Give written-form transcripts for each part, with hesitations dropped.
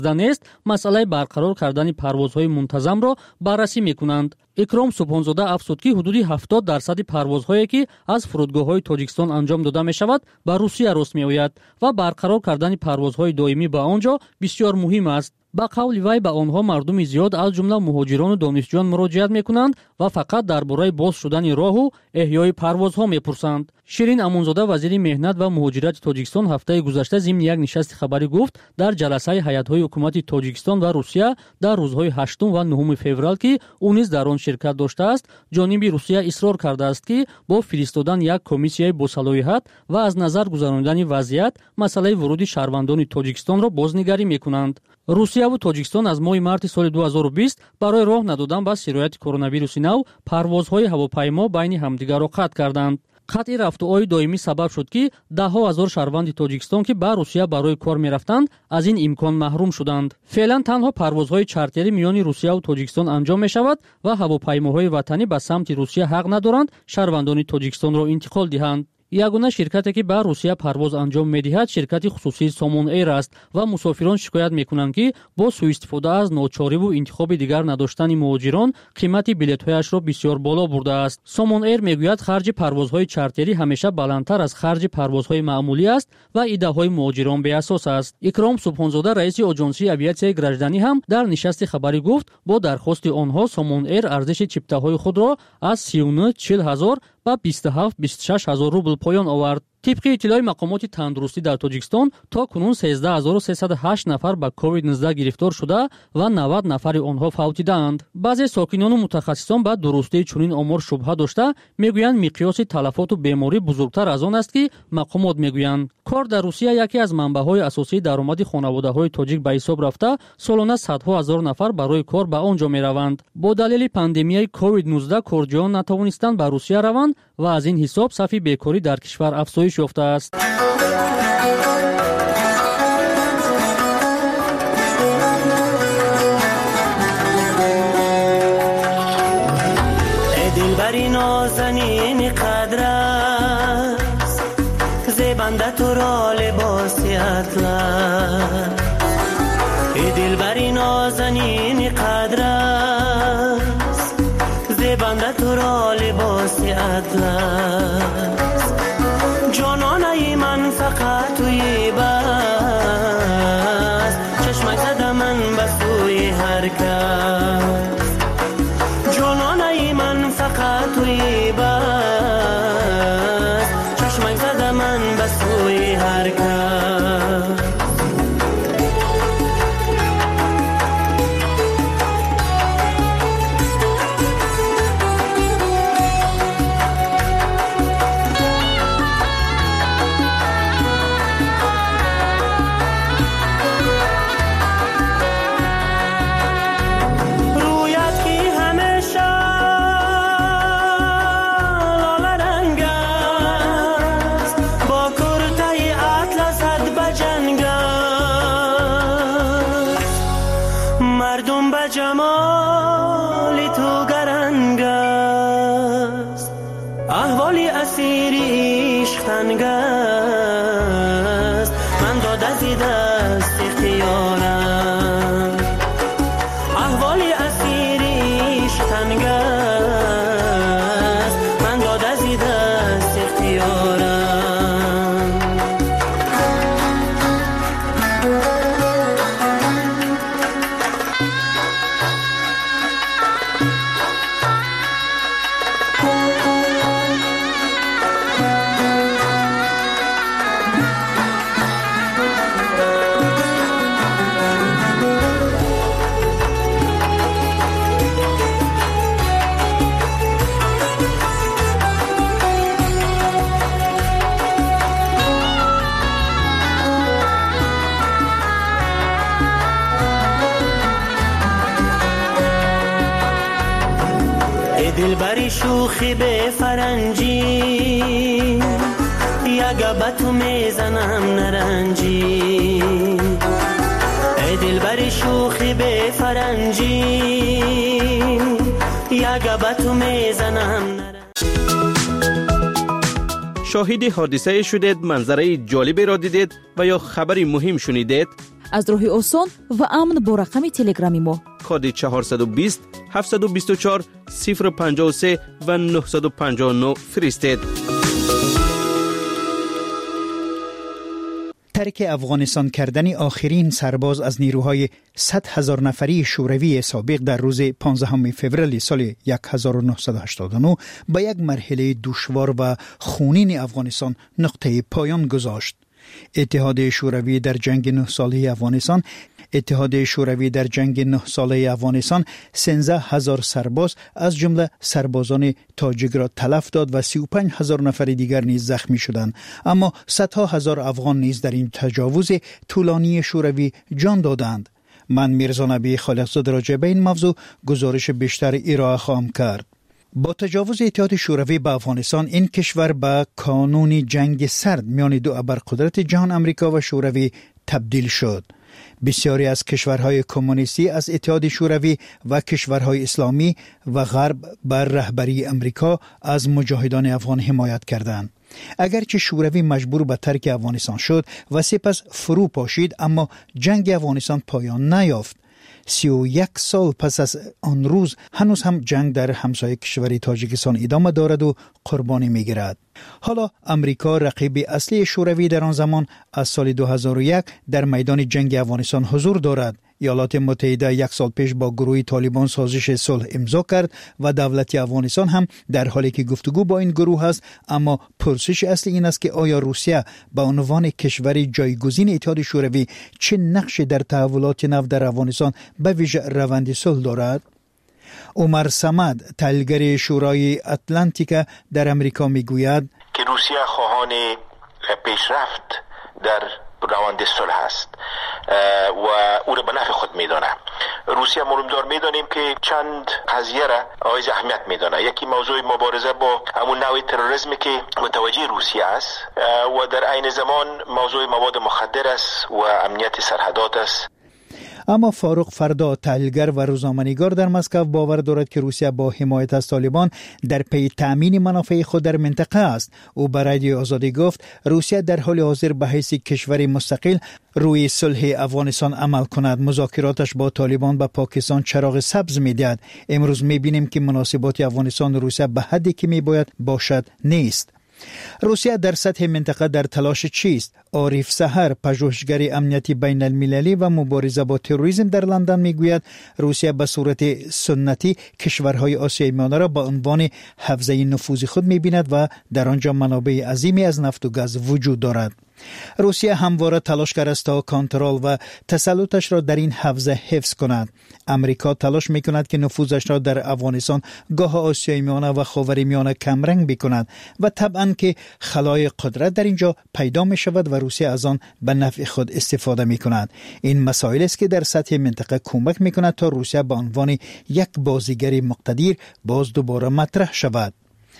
نیست مسئله برقرار کردن پروازهای منتظم را بررسی میکنند. اکرام سبحانزاده افزود که حدود 70% پروازهایی که از فرودگاه‌های تاجیکستان انجام داده می‌شود به روسیه راست می‌آید و برقرار کردن پروازهای دائمی به آنجا بسیار مهم است. با قول وی به آنها مردم زیاد از جمله مهاجران و دانشجویان مراجعت می‌کنند و فقط درباره باز شدن راه و احیای پروازها می‌پرسند. شیرین امونزاده وزیر مهنت و مهاجرت تاجیکستان هفته گذشته ضمن یک نشست خبری گفت در جلسه هیئت‌های حکومتی تاجیکستان و روسیه در روزهای 8 و 9 فوریه که او نیز در آن شرکت داشته است، جانب روسیه اصرار کرده است که با فرستادن یک کمیسیه با صلاحیت و از نظر گذراندن وضعیت مسئله ورود شهروندان تاجیکستان را بازنگری می‌کنند. روسیه و تاجیکستان از ماه مارت سال 2020 برای راه ندادن به سرایت کرونا ویروس نو پروازهای هواپیما بین همدیگر را قطع کردند. قطع رفته‌های دائمی سبب شد که ده‌ها هزار شهروند تاجیکستان که به روسیه برای کار می‌رفتند از این امکان محروم شدند. فعلا تنها پروازهای چارتری میان روسیه و تاجیکستان انجام می‌شود و هواپیماهای وطنی به سمت روسیه حق ندارند شهروندان تاجیکستان را انتقال دهند. یگانه شرکتی که به روسیه پرواز انجام می‌دهد شرکت خصوصی سامون ایر است و مسافران شکایت می‌کنند که با سوء استفاده از ناچاری و انتخاب دیگر نداشتن مهاجران قیمت بلیط‌هایش را بسیار بالا برده است. سامون ایر میگوید خرج پروازهای چارتری همیشه بلندتر از خرج پروازهای معمولی است و ایده‌های مهاجران به اساس است. اکرام سبحانزاده رئیس آژانسی آویاسیای گراجدانی هم در نشست خبری گفت با درخواست آنها سامون ایر ارزش چیپته‌های خود را از 39,000 با 27-26,000 روبل پایان آورد. طبق اطلاع مقامات تندرستی در تاجیکستان تا کنون 13,308 نفر به کووید-19 گرفتار شده و 90 نفر آنها فوتیدند. بعضی ساکنان و متخصصان به درستی چنین آمار شبهه داشته میگویند مقیاس تلفات و بیماری بزرگتر از آن است که مقامات میگویند. کار در روسیه یکی از منبع‌های اساسی درآمد خانواده‌های تاجیک به حساب رفته، سالانه صدها هزار نفر برای کار به آنجا میروند. با دلیل پاندمیای کووید-19 کارجویان نتوانستند به روسیه روند و از این حساب صف بیکاری در کشور افزایش یافته است. دلبری نازنین قدر است، زیبنده تو را لباسی اطلس. دلبری نازنین قدر است، زیبنده تو را لباسی اطلس. جانانه من فقط توی بس، چشمک زده من به سوی هر کس. جانانه من فقط توی بس، چشمک زده من به سوی هر کس. مردم به جمال تو گرنگ است، احوال اسیر عشق تنگ است. من داده زی دست اختیارم، احوال اسیر عشق تنگ است. من داده زی دست اختیارم. دلبری شوخی به فرنجی، یگه به تو میزنم نرنجی. ای دلبری شوخی به فرنجی، یگه به تو میزنم نرنجی. شاهد حادثه شدید، منظره جالبی را دیدید و یا خبری مهم شنیدید؟ از راه آسان و امن با رقم تلگرامی ما کد 420 724 053 و 959 فرستید. ترک افغانستان کردن آخرین سرباز از نیروهای 100,000 نفری شوروی سابق در روز 15 فوریه سال 1989 به یک مرحله دشوار و خونین افغانستان نقطه پایان گذاشت. اتحاد شوروی در جنگ 9 ساله افغانستان 13,000 سرباز از جمله سربازان تاجیک را تلف داد و 35,000 نفر دیگر نیز زخمی شدند، اما صدها هزار افغان نیز در این تجاوز طولانی شوروی جان دادند. من میرزا نبی خالقزاده راجع به این موضوع گزارش بیشتر ارائه خواهم کرد. با تجاوز اتحاد شوروی به افغانستان، این کشور به کانون جنگ سرد میان دو ابرقدرت جهان آمریکا و شوروی تبدیل شد. بسیاری از کشورهای کمونیستی از اتحاد شوروی و کشورهای اسلامی و غرب بر رهبری آمریکا از مجاهدان افغان حمایت کردند. اگرچه شوروی مجبور به ترک افغانستان شد و سپس فرو پاشید، اما جنگ افغانستان پایان نیافت. 31 سال پس از آن روز هنوز هم جنگ در همسایه کشور تاجیکستان ادامه دارد و قربانی میگیرد. حالا امریکا رقیب اصلی شوروی در آن زمان از سال 2001 در میدان جنگ افغانستان حضور دارد. ایالات متحده 1 سال پیش با گروه طالبان سازش صلح امضا کرد و دولت افغانستان هم در حالی که گفتگو با این گروه است، اما پرسش اصلی این است که آیا روسیه به عنوان کشور جایگزین اتحاد شوروی چه نقشی در تحولات نو در افغانستان به ویژه روند صلح دارد؟ عمر صمد، تحلیلگر شورای اتلانتیک در امریکا میگوید که روسیه خواهان پیشرفت در روند صلح است و او را به نفع خود میدانه. روسیه مهمدار میدانیم که چند قضیه را حائز اهمیت میدانه. یکی موضوع مبارزه با همون نوع تروریسمی که متوجه روسیه است و در عین زمان موضوع مواد مخدر است و امنیت سرحدات است. اما فاروق فردا، تحلیلگر و روزنامه‌نگار در مسکو، باور دارد که روسیه با حمایت از طالبان در پی تأمین منافع خود در منطقه است. او به رادیو آزادی گفت روسیه در حال حاضر به حیث کشور مستقل روی صلح افغانستان عمل کند. مذاکراتش با طالبان به پاکستان چراغ سبز می‌دهد. امروز می‌بینیم که مناسبات افغانستان و روسیه به حدی که می‌باید باشد نیست. روسیه در سطح منطقه در تلاش چیست؟ عارف سحر، پژوهشگر امنیتی بین المللی و مبارزه با تروریسم در لندن میگوید روسیه به صورت سنتی کشورهای آسیای میانه را به عنوان حوزه نفوذ خود میبیند و در آنجا منابع عظیمی از نفت و گاز وجود دارد. روسیه همواره تلاش کرده است تا کنترل و تسلطش را در این حوزه حفظ کند. امریکا تلاش میکند که نفوذش را در افغانستان، گاه آسیای میانه و خاورمیانه کمرنگ بکند و طبعا که خلای قدرت در اینجا پیدا می شود و روسیه از آن به نفع خود استفاده می کند. این مسائل است که در سطح منطقه کمک می کند تا روسیه به عنوان یک بازیگر مقتدر باز دوباره مطرح شود.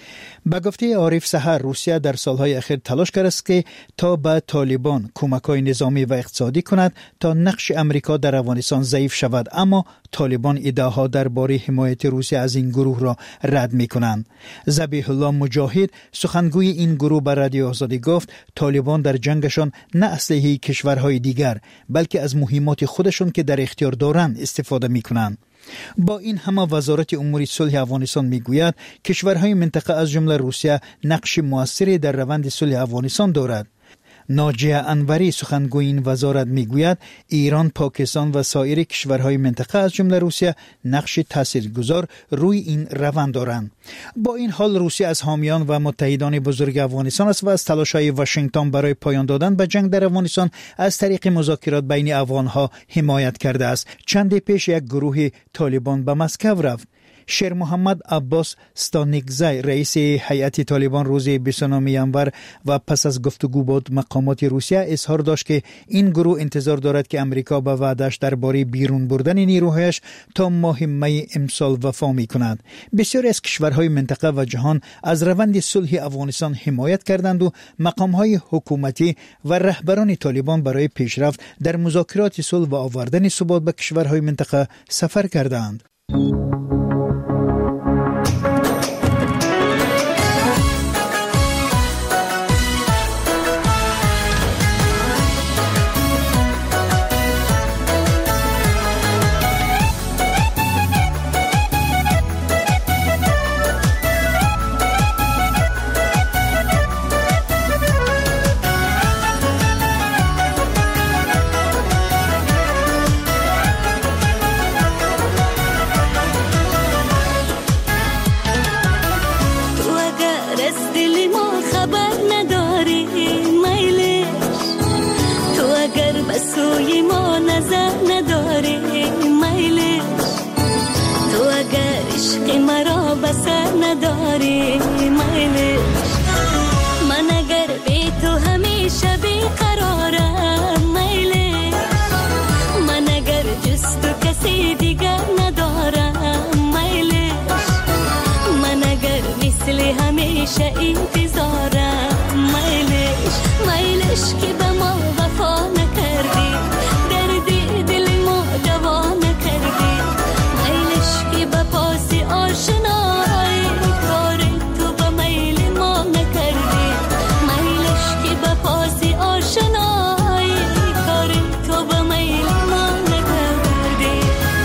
به گفته عارف سحر، روسیه در سالهای اخیر تلاش کرده است که تا به طالبان کمک‌های نظامی و اقتصادی کند تا نقش امریکا در افغانستان ضعیف شود، اما طالبان ادعاها درباره حمایت روسیه از این گروه را رد می‌کنند. ذبیح الله مجاهد، سخنگوی این گروه، به رادیو آزادی گفت طالبان در جنگشان نه اسلحه کشورهای دیگر بلکه از مهمات خودشون که در اختیار دارند استفاده می‌کنند. با این همه وزارت امور صلح افغانستان میگوید کشورهای منطقه از جمله روسیه نقش موثری در روند صلح افغانستان دارد. ناجیه انوری، سخنگوی این وزارت، میگوید ایران، پاکستان و سایر کشورهای منطقه از جمله روسیه نقش تاثیرگذار روی این روند دارند. با این حال روسیه از حامیان و متحدان بزرگ افغانستان است و از تلاش‌های واشنگتن برای پایان دادن به جنگ در افغانستان از طریق مذاکرات بین افغان‌ها حمایت کرده است. چند پیش یک گروه طالبان به مسکو رفت. شیر محمد عباس ستانیکزای، رئیس هیئت طالبان، روز 29 ژانویه و پس از گفتگو با مقامات روسیه اظهار داشت که این گروه انتظار دارد که امریکا به وعده‌اش درباره بیرون بردن نیروهایش تا ماه می امسال وفا می‌کند. بسیاری از کشورهای منطقه و جهان از روند صلح افغانستان حمایت کردند و مقام‌های حکومتی و رهبران طالبان برای پیشرفت در مذاکرات صلح و آوردن ثبات به کشورهای منطقه سفر کردند. اثر نداری میلش. من اگر بی تو همیشه بیقرارم میلش. من اگر جز تو کسی دیگر ندارم میلش. من اگر مثل همیشه انتظارم میلش. میلش که به ما وفا نکردی، دردی دل ما دوا نکردی. میلش که به پاس آشنایی کار تو به میل ما نکردی. میلش که به پاس آشنایی کار تو به میل ما نکردی.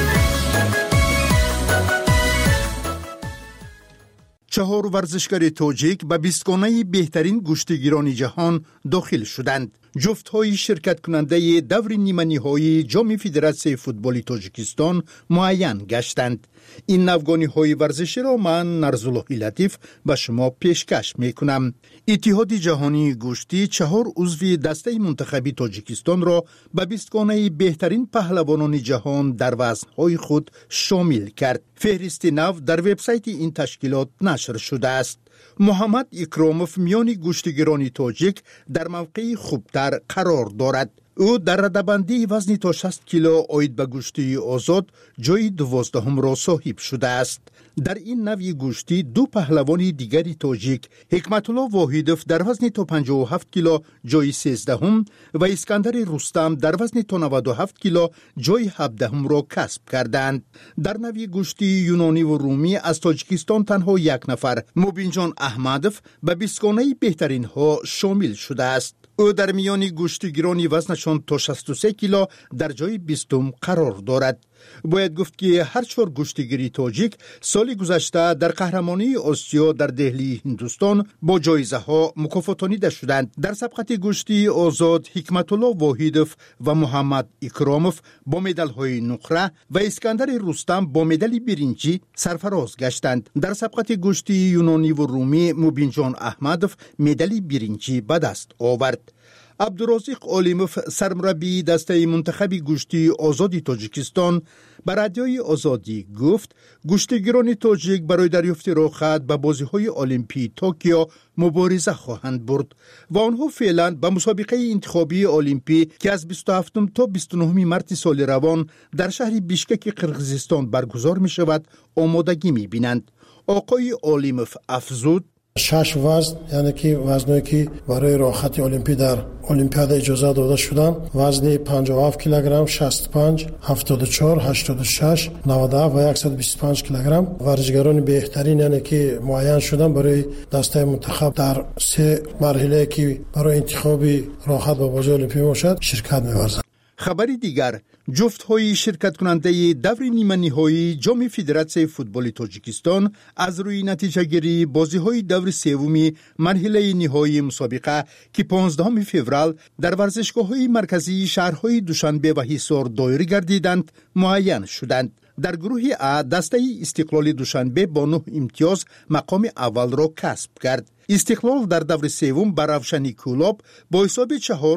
4 ورزشکار تاجیک به 20گانه بهترین گشتیگیران جهان داخل شدند. جفت‌های شرکت کننده دور نیمه نهایی جام فدراسیون فوتبال تاجیکستان معین گشتند. این نوگانی‌های ورزشی را من نرزالله لطیف به شما پیشکش می‌کنم. اتحاد جهانی گشتی 4 عضو دسته منتخبی تاجیکستان را به 20گانه بهترین پهلوانان جهان در وزن‌های خود شامل کرد. فهرست نو در وبسایت این تشکیلات نشر شده است. محمد اکراموف میان گشتیگیران تاجیک در موقع خوبتر قرار دارد. او در رده‌بندی وزن تا 60 کیلو آید به گشتی آزاد جای 12 را صاحب شده است. در این نوع گشتی 2 پهلوان دیگری تاجیک، حکمت الله واحدوف در وزن تا 57 کیلو جای 13 و اسکندر رستم در وزن تا 97 کیلو جای 17 را کسب کردند. در نوع گشتی یونانی و رومی از تاجیکستان تنها 1 نفر، مبینجان احمدوف به 20گانه بهترین ها شامل شده است. او در میان گشتیگیران وزنشان تا 63 کیلو در جای 20 قرار دارد. باید گفت که هر 4 گشتیگیری تاجیک سال گذشته در قهرمانی آسیا در دهلی هندوستان با جایزه ها مکافاتانیده شدند. در سبقت گشتی آزاد حکمت الله واحدوف و محمد اکراموف با مدال های نقره و اسکندر رستم با مدال برنجی سرفراز گشتند. در سبقت گشتی یونانی و رومی مبینجان احمدوف مدال برنجی به دست آورد. عبدالرزاق عالموف سرمربی دسته منتخبی گشتی آزادی تاجیکستان به رادیوی آزادی گفت گشتیگیران تاجیک برای دریافت راحت به بازی‌های المپی توکیو مبارزه خواهند برد و آنها فعلا به مسابقه انتخابی المپی که از 27 تا 29 مارس سال روان در شهر بیشکک قرقیزستان برگزار می شود آمادگی می بینند. آقای عالموف افزود 6 وزن، یعنی که وزنایی که برای راحت المپی در المپیاد اجازه داده شدن، وزن 57 کیلوگرم، 65، 74، 86، 97 و 125 کیلوگرم. ورزشکاران بهترین یعنی که معین شدن برای دسته منتخب در 3 مرحله که برای انتخاب راحت به بازی المپی باشد شرکت می‌ورزند. خبری دیگر، جفت‌های شرکت کننده دور نیمه نهایی جام فدراسیون فوتبال تاجیکستان از روی نتیجه گیری بازی‌های دور سوم مرحله نهایی مسابقه که 15 فوریه در ورزشگاه‌های مرکزی شهرهای دوشنبه و حصار دایر گردیدند معین شدند. در گروه ا دسته استقلال دوشنبه با 9 امتیاز مقام اول را کسب کرد. استقلال در دور سوم بر روشن کولاب با حساب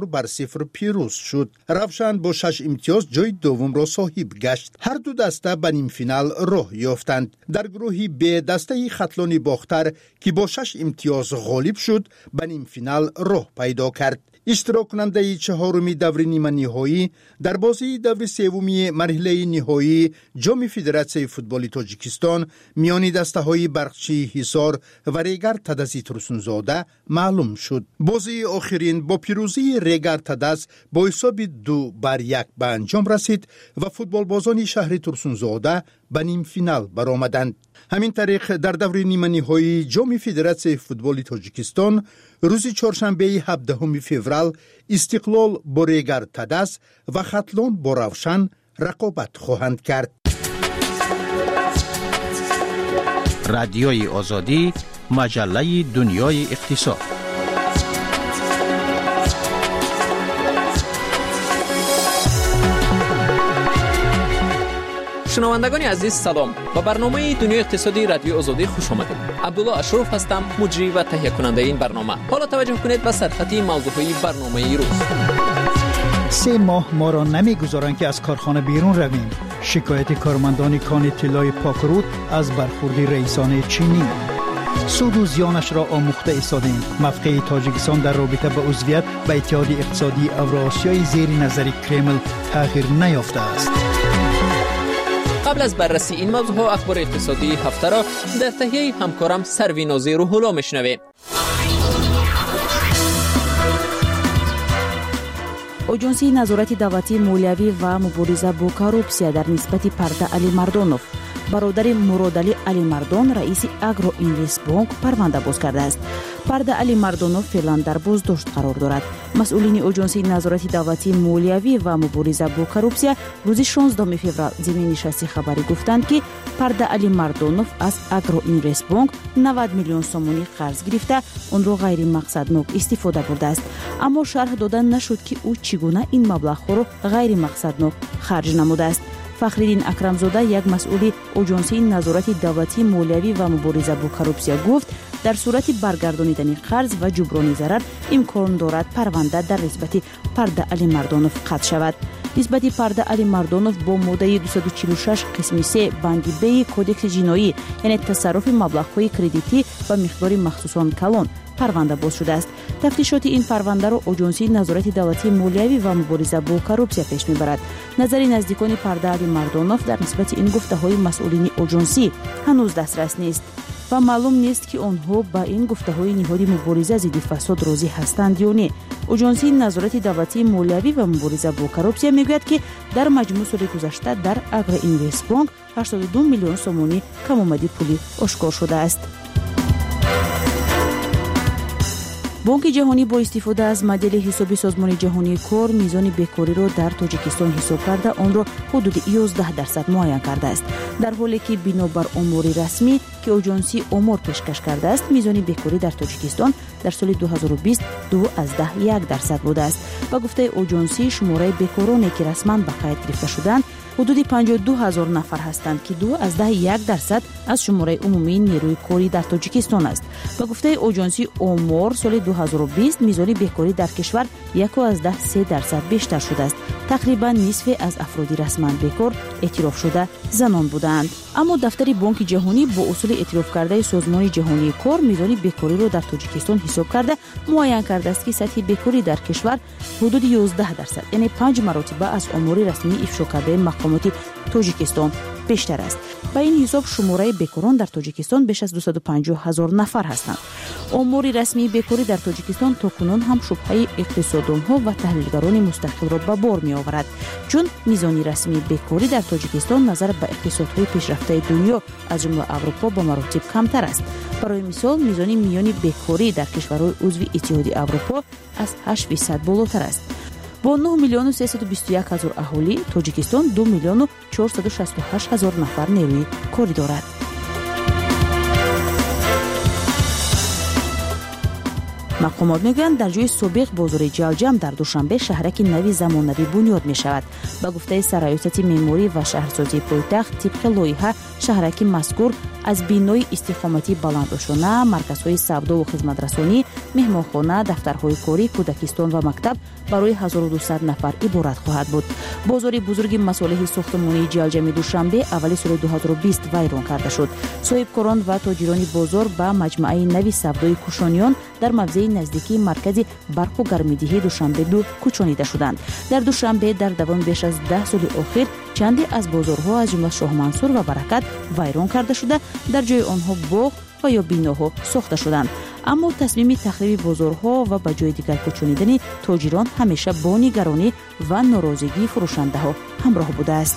4-0 پیروز شد. روشن با 6 امتیاز جای دوم را صاحب گشت. هر دو دسته به نیم فینال راه یافتند. در گروه ب دسته خطلان باختر که با 6 امتیاز غالب شد به نیم فینال راه پیدا کرد. اشتراک کننده 4 دور نیمه نهایی در بازی دور سوم مرحله نهایی جام فدراسیون فوتبال تاجیکستان میان دسته های برقچی حصار و ریگر تدزی ترسونزاده معلوم شد. بازی آخرین با پیروزی ریگر تدز با حساب 2-1 به انجام رسید و فوتبال بازان شهر ترسونزاده به نیم فینال برآمدند. همین طریق در دور نیمه نهایی جام فدراسیون فوتبال تاجیکستان روز چهارشنبه 17 فوریه استقلال با ریگر تدز و خطلان با روشن رقابت خواهند کرد. رادیوی آزادی، مجله دنیای اقتصاد. شنوندگان عزیز سلام. با برنامه دنیای اقتصادی رادیو آزادی خوش آمدید. عبدالله اشرف هستم، مجری و تهیه کننده این برنامه. حالا توجه کنید به سرخط موضوعی برنامه روز. 3 ماه ما را نمیگذارند که از کارخانه بیرون رویم. شکایت کارمندان کان طلای پاکرود از برخورد رئیسان چینی. سود و زیانش را آموخته ایستادیم. موقع تاجیکستان در رابطه با عضویت به اتحاد اقتصادی اوراسیای زیر نظر کرمل تغییر نیافته است. قبل از بررسی این موضوع ها اخبار اقتصادی هفته را در تهیه همکارم سروینازی روح‌الله میشنویم. اجنسی نظارت دولتی مالیوی و مبارزه با کورپسیا در نسبت پرده علی مردانوف برادر مراد علی مردان رئیس اگرو اینوست بانک پرونده باز کرده است. پرده علی مردانوف فعلا در بازداشت قرار دارد. مسئولین اجنسی نظارت دولتی مالیوی و مبارزه با کورپسیا روز 16 فوریه ضمن نشست خبری گفتند که پرده علی مردانوف از اگرو اینوست بانک 90 میلیون سومونی قرض گرفته آن را غیر مقصدناک استفاده برده است. اما شرح دادن نشد که او چگونه این مبلغ را غیر مقصدناک خرج نموده است. فخرالدین اکرمزاده یک مسئول اجنسی نظارت دولتی مالیوی و مبارزه با کورپسیا گفت در صورت برگردانیدن قرض و جبران ضرر امکان دارد پرونده در نسبت پرده علی مردانوف قطع شود. نسبت پرده علی مردانوف با ماده 246 قسم 3 بند ب کدکس جنایی یعنی تصرف مبلغ‌های کردیتی و مقدار مخصوصاً کلان پرونده باز شده است. تفتیشات این پرونده را اجنسی نظارت دولتی مالیوی و مبارزه با کورپسیا پیش میبرد. نظر نزدیکان پرده علی مردانوف در نسبت این گفته‌های مسئولین اجنسی هنوز دسترس نیست و معلوم نیست که آنها با این گفته‌های نهاد مبارزه ضد فساد راضی هستند یا نه. اجنسی نظارت دولتی مالیوی و مبارزه با کورپسیا میگوید که در مجموع سال گذشته در اگرو اینوست بانک 82 میلیون سومونی کم‌آمدی پولی آشکار شده است. بانک جهانی با استفاده از مدل حساب سازمان جهانی کار میزان بیکاری را در تاجیکستان حساب کرده آن را حدود 11% معین کرده است، در حالی که بنابر آمار رسمی که اجنسی آمار پیشکش کرده است میزان بیکاری در تاجیکستان در سال 2020 2.1% بوده است. و گفته اجنسی شماره بیکارانی که رسما به قید گرفته شدند حدود 52,000 نفر هستند که 2.1% از شماره عمومی نیروی کاری در تاجیکستان است. و گفته اجنسی آمار سال 2020 میزان بیکاری در کشور 1.3% بیشتر شده است. تقریبا نصف از افراد رسما بیکار اعتراف شده زنان بودند. اما دفتر بانک جهانی با اصول اعتراف کرده سازمان جهانی کار میزان بیکاری را در تاجیکستان حساب کرده معین کرده است که سطح بیکاری در کشور حدود 11% یعنی 5 مرتبه از آمار رسمی افشا کرده مقامات تاجیکستان بیشتر است. با این حساب شماره بیکاران در تاجیکستان بیش از 250,000 نفر هستند. آمار رسمی بیکاری در تاجیکستان تاکنون هم شبهه اقتصاددانها و تحلیلگران مستقل را به بار می آورد، چون میزان رسمی بیکاری در تاجیکستان نظر به اقتصادهای پیشرفته دنیا از جمله اروپا با مراتب کمتر است. برای مثال میزان میانی بیکاری در کشورهای عضو اتحاد اروپا از 8% بالاتر است. با 9 میلیون 321 هزار اهالی تاجیکستان 2 میلیون 468 هزار نفر نیروی کاری دارد. مقامات میگویند در جای سابق بازار جلجم در دوشنبه شهرک نوی زمانوی بنیاد می شود. به گفته سرایست معماری و شهرسازی پایتخت طبق لایحه شهرک مذکور از بینای استقامتی بلندشانه، مرکزهای سودا و خدمترسانی، مهمانخانه، دفترهای کاری، کودکستان و مکتب برای 1200 نفر عبارت خواهد بود. بازار بزرگ مصالح ساختمانی جلجم دوشنبه اول سال 2020 ویران کرده شد. صاحبکاران و تاجران بازار به مجموعه نوی سودای کوشانیان در موضع نزدیکی مرکز برق و گرمایدهی دوشنبه 2 کوچانیده شدند. در دوشنبه در دوام بیش از 10 سال اخیر چندی از بازارها از جمله شاه منصور و برکت ویران کرده شده، در جای آنها باغ و یا بیناها ساخته شدند. اما تصمیم تخریب بازارها و به جای دیگر کوچانیدن تاجران همیشه با نگرانی و ناراضگی فروشنده ها همراه بوده است.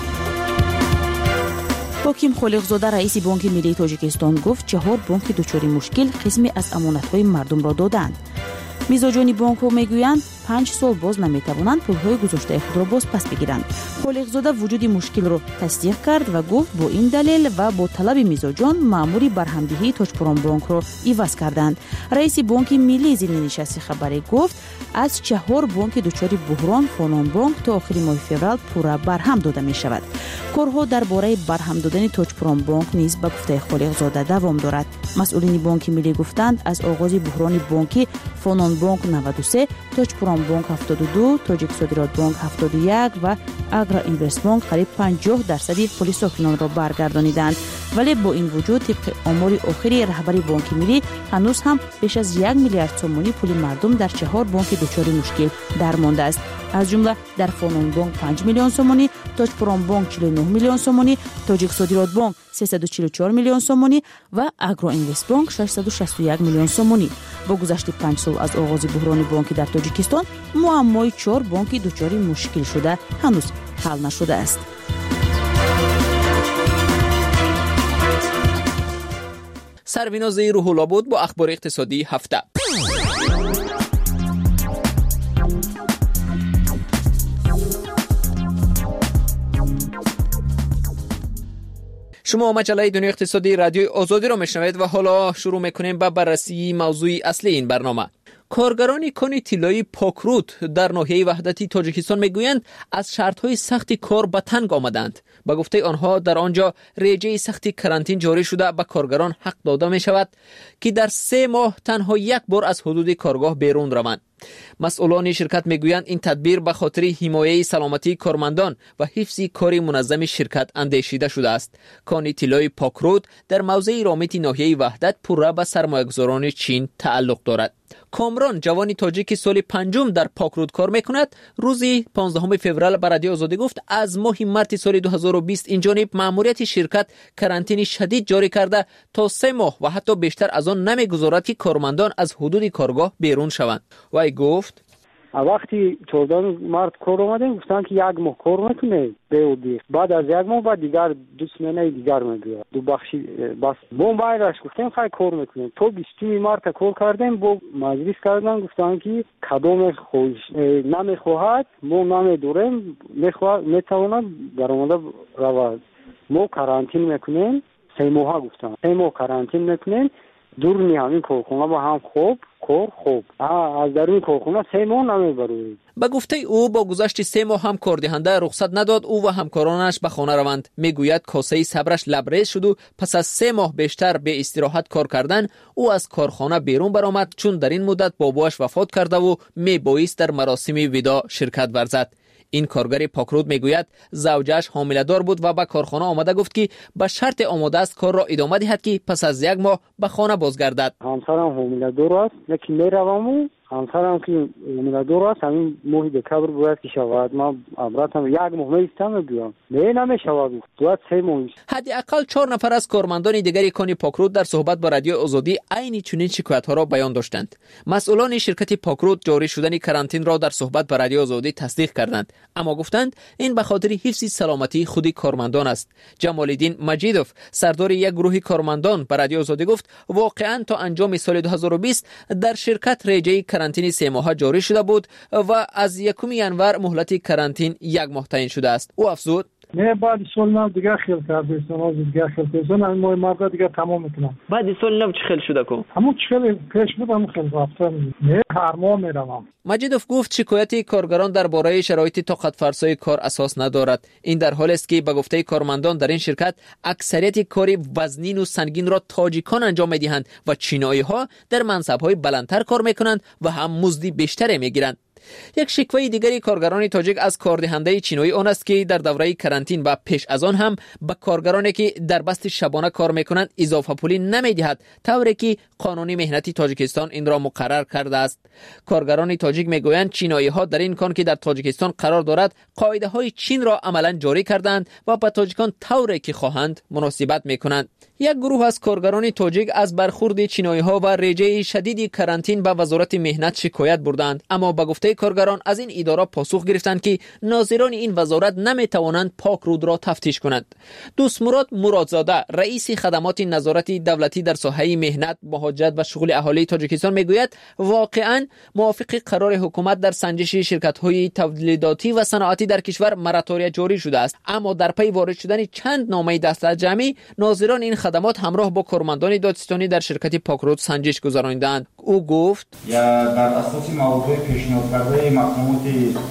حاکم خالقزاده رئیس بانک ملی تاجیکستان گفت 4 بانک دچار مشکل قسمی از امانت‌های مردم را دادند. میزاجان بانک ها میگویند 5 سال باز نمیتوانند پولهای گذاشته خود را باز پس بگیرند. خالقزاده وجود مشکل را تصدیق کرد و گفت با این دلیل و با طلب میزاجان مأمور برهمدهی تاجپوران بانک را عوض کردند. رئیس بانک ملی ضمن نشست خبری گفت از 4 بانک دچار بحران فانان بانک تا آخر ماه فوریه پورا برهم داده می شود. کارها درباره برهم دادن تاجپوران بانک نیز به گفته خالقزاده دوام دارد. مسئولین بانک ملی گفتند از آغاز بحران بانکی فانان بانک 93 تاجپوران پرام بانک 72، تاجیک صادرات بانک 71 و اگرا اینوست بانک قریب 50% پول ساکنان را برگردانیدند. ولی با این وجود طبق آمار آخری رهبری بانک ملی هنوز هم بیش از 1 میلیارد تومانی پول مردم در 4 بانک دچار مشکل درمانده است. از جمله در فانون بانک 5 میلیون سومانی، تاج پرام بانک 49 میلیون سومانی، تاجیک صادرات بانک 344 میلیون سومانی و اگرو اینوست بانک 661 میلیون سومانی. با گذشت 5 سال از آغاز بحران بانکی در تاجیکستان، معمای 4 بانکی دچار مشکل شده هنوز حل نشده است. سرویناز روح الله بود با اخبار اقتصادی هفته. شما مجله دنیای اقتصادی رادیوی آزادی را میشنوید و حالا شروع میکنیم با بررسی موضوع اصلی این برنامه. کارگران کان طلایی پاکرود در ناحیه وحدتی تاجیکستان میگویند از شرط‌های سخت کار به تنگ آمدند. با گفته آنها در آنجا رژه سخت کرانتین جاری شده به کارگران حق داده می شود که در 3 ماه تنها 1 بار از حدود کارگاه بیرون روند. مسئولان شرکت میگویند این تدبیر به خاطر حمایت سلامتی کارمندان و حفظ کار منظم شرکت اندیشیده شده است. کان طلای پاکرود در موضع رامت ناحیه وحدت پورا به سرمایه‌گذاران چین تعلق دارد. کامران جوانی تاجیک سال 5 در پاکرود کار میکند روز 15 فوریه به رادیو آزادی گفت از ماه مارس سال 2020 این جانب مأموریت شرکت کرانتین شدید جاری کرده تا 3 ماه و حتی بیشتر از آن نمیگذارد که کارمندان از حدود کارگاه بیرون شوند. وی گفت وقتی 14 مارس کار اومدیم گفتن که 1 ماه کار میکنه بیودی، بعد از 1 ماه بعد دیگر 2 ماه دیگر میگیره دو بخشی بس ما بایرش گفتیم خیلی کار میکنیم تو 20 مارس کار کردیم با مجلس کردن گفتن که کدام خوش نمیخواهد ما نمیدوریم میتواند درآمد رود ما کرانتین میکنیم 3 ماه گفتن 3 ماه کرانتین میکنیم دور میامین کارخونه با هم خوب از درون کارخونه 3 ماه نمیبرید. با گفته او با گذشت 3 ماه هم کاردهنده رخصت نداد او و همکارانش به خانه روند. میگوید کاسه صبرش لبریز شد و پس از 3 ماه بیشتر به استراحت کار کردن او از کارخانه بیرون برآمد چون در این مدت باباش وفات کرده و میبایست در مراسم وداع شرکت ورزد. این کارگر پاکرود میگوید زوجش حامله‌دار بود و به کارخانه آمده گفت که به شرط آماده است کار را ادامه دهد که پس از 1 ماه به خانه بازگردد. همسرم حامله‌دار است یکی میروم همسرم که حامله‌دار است همین ماه دکبر باید که شود ما عبرتم 1 ماه میستم بیام نمیشود باید 3 ماه. حداقل 4 نفر از کارمندان دیگر کان پاکرود در صحبت با رادیو آزادی عین چنین شکایت‌ها را بیان داشتند. مسئولان شرکت پاکرود جاری شدن کرانتین را در صحبت با رادیو آزادی تصدیق کردند اما گفتند این به خاطر حفظ سلامتی خود کارمندان است. جمال الدین مجیدوف سردار یک گروه کارمندان با رادیو آزادی گفت واقعا تا انجام سال 2020 در شرکت رژه کرانتین 3 ماهه جاری شده بود و از 1 ینور مهلت کرانتین 1 ماه تعیین شده است. او افزود نه بعد سال نو دیگه خیل کرده سناز دیگه خیل کرده ما مردا دیگه تمام میکنم بعد سال نو چه خیل شده کو همون چه خیل پیش بود همون خیل رفتم نه هر ماه میرم. مجیدوف گفت شکایت کارگران درباره شرایط طاقت فرسای کار اساس ندارد. این در حالی است که به گفته کارمندان در این شرکت اکثریت کار وزنین و سنگین را تاجیکان انجام میدهند و چینایی ها در منصب‌های بلندتر کار میکنند و هم مزد بیشتری میگیرند. یک شکوه دیگری کارگران تاجیک از کاردهنده چینایی آن است که در دوره کرانتین و پیش از آن هم به کارگرانی که در بست شبانه کار میکنند اضافه پولی نمیدهد طوری که قانون مهنتی تاجیکستان این را مقرر کرده است. کارگران تاجیک میگویند چینایی ها در این کان که در تاجیکستان قرار دارد قاعده های چین را عملا جاری کردند و به تاجیکان طوری که خواهند مناسبت میکنند. یک گروه از کارگران تاجیک از برخورد چینایی ها و رژه شدید کرانتین به وزارت مهنت شکایت بردند اما به گفته کارگران از این اداره پاسخ گرفتند که ناظران این وزارت نمیتوانند پاکرود را تفتیش کنند. دوست مراد مرادزاده رئیس خدمات نظارت دولتی در ساحه مهنت، مهاجرت و شغل اهالی تاجیکستان میگوید واقعا موافق قرار حکومت در سنجش شرکت‌های تولیداتی و صنعتی در کشور مراتوری جاری شده است اما در پی وارد شدن چند نامه دستجمعی ناظران این خدمات همراه با کارمندان دادستانی در شرکت پاکرود سنجش گذراندند. او گفت در اساس موضوع پیشنهاد کرده مقامات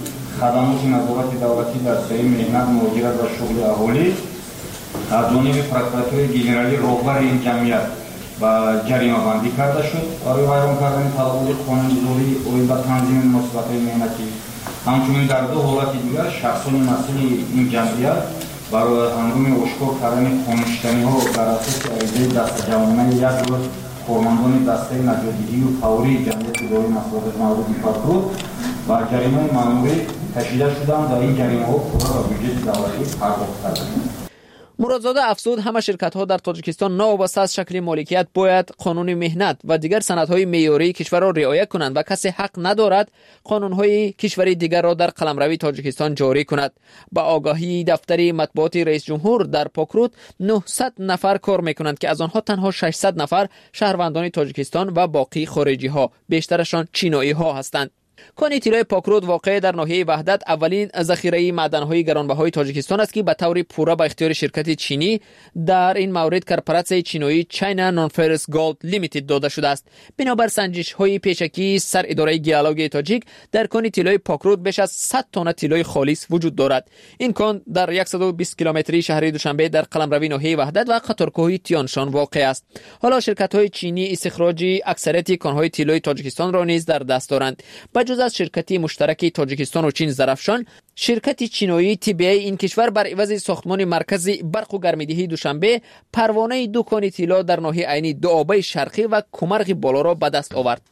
خدمات نظارت دولتی در ساحه مهنت، مهاجرت و شغل اهالی از جانب پروکوراتور گنرالی راهبر این جمعیت و جریمه بندی کرده شد برای ویران کردن تداول قانونگذاری اویل به تنظیم مناسبت‌های مهنتی. همچنین در دو حالت دیگر شخصان مسئول این جمعیت برای هنگام اشکار کردن قانون‌شکنی‌ها بر اساس عریضه دست جوانانه یک روز کارمندان دسته نجات‌دهی و فوری جمعیت اداره مسئولیت مربوط پاکرود و جریمه مأموری کشیده شدند و این جریمه‌ها پورا به بودجه دولتی پرداخت کردند. مرادزاده افزود همه شرکت‌ها در تاجیکستان ناوابسته از شکل مالکیت باید قانون مهنت و دیگر سندهای معیاری کشور را رعایت کنند و کسی حق ندارد قانون‌های کشوری دیگر را در قلمروی تاجیکستان جاری کند. با آگاهی دفتر مطبوعات رئیس جمهور در پاکرود 900 نفر کار می‌کنند که از آنها تنها 600 نفر شهروندان تاجیکستان و باقی خارجی‌ها، بیشترشان چینایی‌ها هستند. کان طلای پاکرود واقع در ناحیه وحدت اولین ذخیره معدن‌های گرانبهای تاجیکستان است که به طور پورا به اختیار شرکت چینی، در این مورد کارپوراسیون چینی چاینا نونفرس گولد لیمیتد داده شده است. بنابر سنجش‌های پیشکی سر اداره گیالوگ تاجیک در کان طلای پاکرود بیش از 100 تن طلای خالص وجود دارد. این کان در 120 کیلومتری شهر دوشنبه در قلمروی ناحیه وحدت و قطارکوه تیانشان واقع است. حالا شرکت‌های چینی استخراج اکثریت کان‌های طلای تاجیکستان را نیز در دست دارند. جز از شرکتی مشترک تاجیکستان و چین زرافشان، شرکت چینایی TBI این کشور بر عوض ساختمان مرکزی برق و گرمایدهی دوشنبه پروانه دو کان طلا در ناحیه عینی دوآبه شرقی و کمرغ بالا را به دست آورد.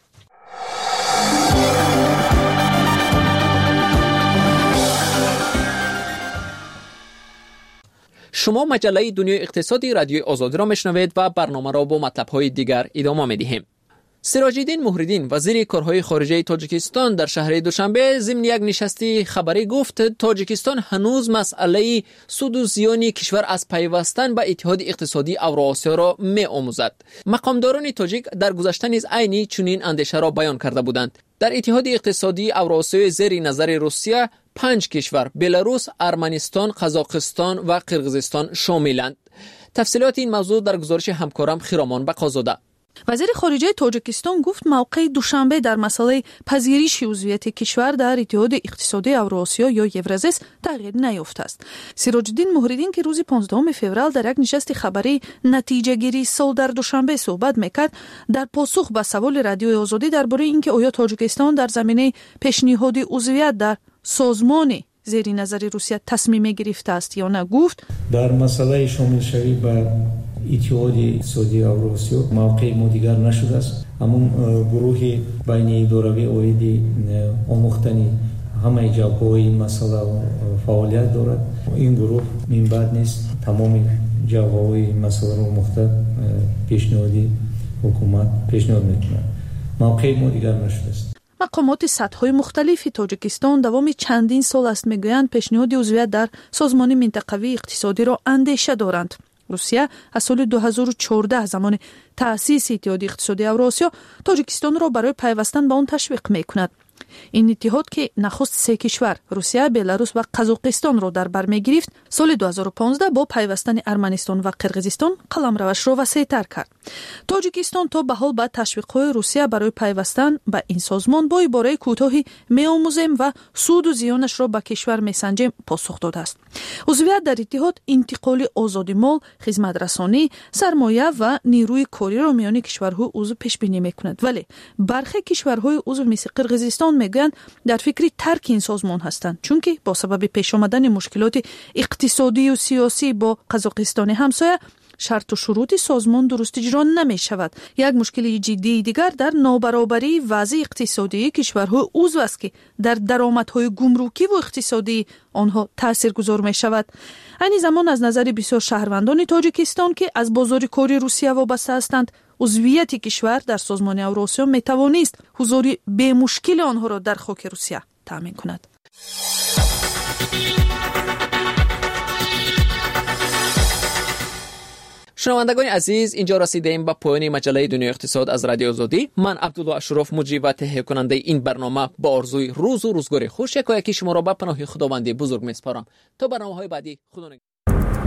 شما مجله دنیای اقتصادی رادیوی آزادی را میشنوید و برنامه را با مطلب‌های دیگر ادامه می‌دهیم. سراج‌الدین محردین وزیر کارهای خارجه تاجیکستان در شهر دوشنبه ضمن یک نشست خبری گفت تاجیکستان هنوز مسئله سود و زیان کشور از پیوستن به اتحاد اقتصادی اوراسیا را می‌آموزد. مقامداران تاجیک در گذشته نیز عینی چنین اندیشه را بیان کرده بودند. در اتحاد اقتصادی اوراسیا زیر نظر روسیه 5 کشور بلاروس، ارمنستان، قزاقستان و قرقیزستان شاملند. تفصیلات این موضوع در گزارش همکارم خیرامان بقازاده. وزیر خارجه تاجیکستان گفت موقع دوشنبه در مسئله پذیرش عضویت کشور در اتحاد اقتصادی اوراسیا یا یورازیس تغییر نیافته است. سراج‌الدین محردین که روز 15 فوریه در یک نشست خبری نتیجه گیری سال در دوشنبه صحبت میکرد، در پاسخ به سوال رادیوی آزادی درباره اینکه آیا تاجیکستان در زمینه پیشنهاد عضویت در سازمان زیر نظر روسیه تصمیم گرفته است یا نه، گفت در مسئله شامل شوی به اتحاد اقتصادی اوراسیا موقع ما دیگر نشده است. همون گروه بین اداروی اوید آموختنی همه جوابهای مسئله فعالیت دارد. این گروه من بعد نیست تمام جوابهای مسئله رو آموخته پیشنهادی حکومت پیشنهاد میکنند. موقع ما دیگر نشده است. مقامات سطح‌های مختلف تاجیکستان دوام چندین سال است میگویند پیشنهاد عضویت در سازمان منطقوی اقتصادی را اندیشه دارند. روسیه از سال 2014 زمان تأسیس اتحاد اقتصادی اوراسیا تاجیکستان را برای پیوستن به آن تشویق میکند. این اتحاد که نخست 3 کشور روسیه، بلاروس و قزاقستان را در بر میگرفت، سال 2015 با پیوستن ارمنستان و قرقیزستان قلمروش را وسیع‌تر کرد. تاجیکستان تا به حال با تشویق‌های روسیه برای پیوستن به این سازمان با عباره کوتاهی می‌آموزیم و سود و زیانش را به کشور می‌سنجیم پاسخ داده است. عضویت در اتحاد انتقال آزادی مال، خدمت‌رسانی، سرمایه و نیروی کاری را میان کشورها عضو پیش بینی می‌کند، ولی برخی کشورهای عضو مثل قرقیزستان میگن در فکر ترک این سازمان هستند، چون که با سبب پیش آمدن مشکلات اقتصادی و سیاسی با قزاقستان همسایه شرط و شروط سازمان درست اجرا نمی شود. یک مشکل جدی دیگر در نابرابری وضع اقتصادی کشورهای عضو است که در درآمدهای گمرکی و اقتصادی آنها تاثیرگذار می شود. این زمان از نظر بسیار شهروندان تاجیکستان که از بازار کاری روسیه وابسته هستند، عضویت کشور در سازمان اوراسیا می توانست حضور به مشکل آنها را در خاک روسیه تامین کند. شنوندگان عزیز، اینجا رسیدیم به پایان مجله دنیای اقتصاد از رادیو آزادی. من عبدالله اشرف مجری و تهیه کننده این برنامه با آرزوی روز و روزگار خوش یکی شما را به پناه خداوند بزرگ میسپارم. تا برنامه‌های بعدی، خدا نگهدار.